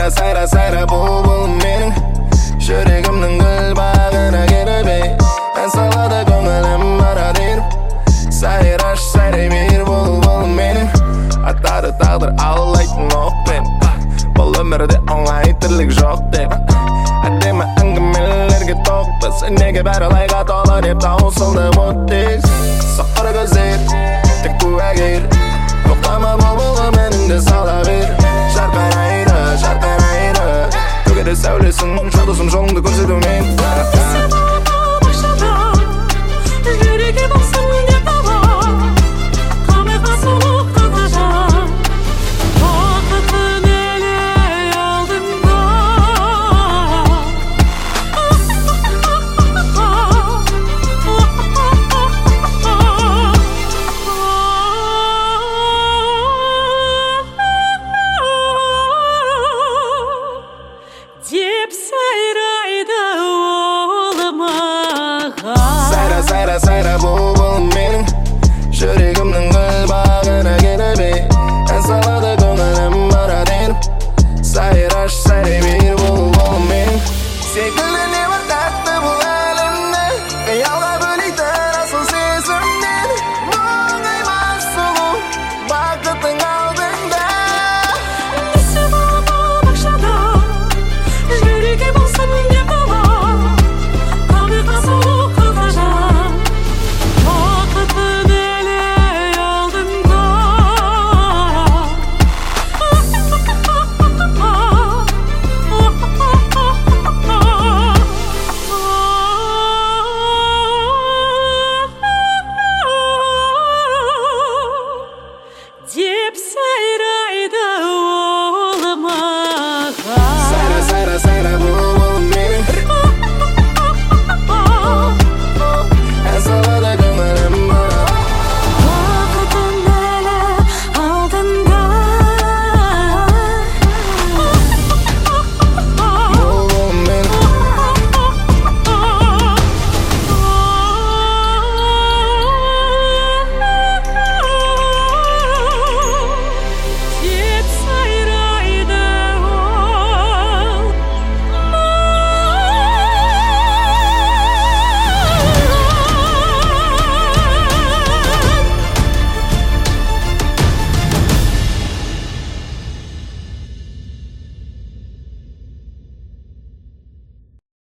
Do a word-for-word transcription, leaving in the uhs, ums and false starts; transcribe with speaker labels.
Speaker 1: Sayra sayra sayra bul mening Жүрегімнің гүл бағына келіп ей ән салады көңілім барадыр Сайраш сайрай бер бұл бұл менің Атады тағдыр алайтын оқпен Бұл өмірде оңай тірлік жоқ деп Әдемі әңгімелерге тоқпыз Неге бәрі лайға толы деп таусылды мұт тез Соқыр көздер тек куәгер Тоқтама бұл бұлым әніңді сала бер Жарқырайды жарқырайды Төгеді сәулесін жұлдызым жолыңды көрсетумен